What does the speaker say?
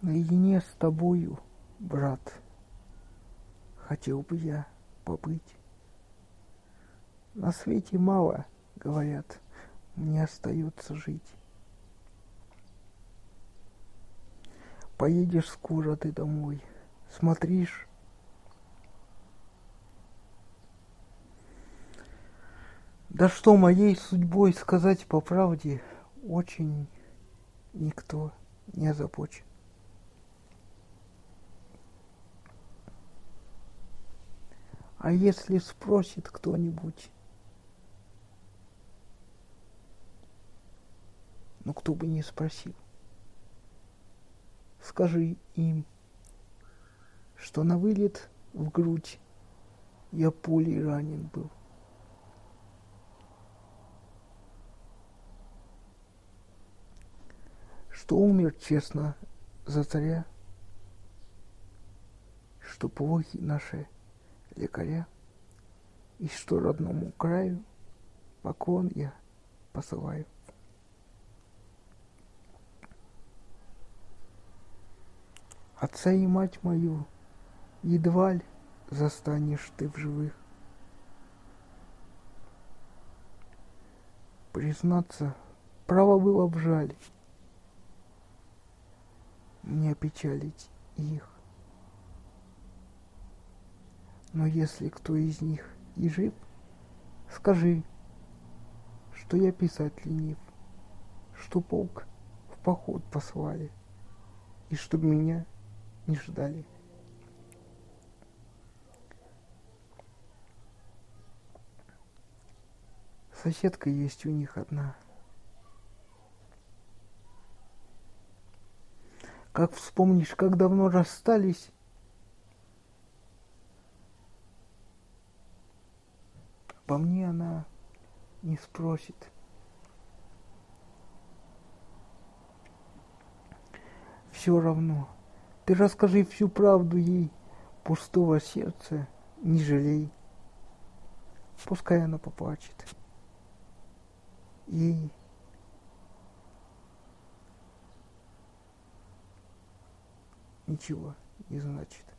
Наедине с тобою, брат, хотел бы я побыть. На свете мало, говорят, мне остается жить. Поедешь скоро ты домой, смотришь. Да что моей судьбой сказать по правде, очень никто не озабочен. А если спросит кто-нибудь, ну кто бы не спросил, скажи им, что на вылет в грудь я пулей ранен был. Что умер честно за царя, что плохи наши лекаря, и что родному краю поклон я посылаю. Отца и мать мою едва ли застанешь ты в живых. Признаться, право было б жаль мне опечалить их. Но если кто из них и жив, скажи, что я писать ленив, что полк в поход послали, и чтоб меня не ждали. Соседка есть у них одна. Как вспомнишь, как давно расстались, обо мне она не спросит. Все равно, ты расскажи всю правду ей, пустого сердца не жалей. Пускай она поплачет. Ей ничего не значит.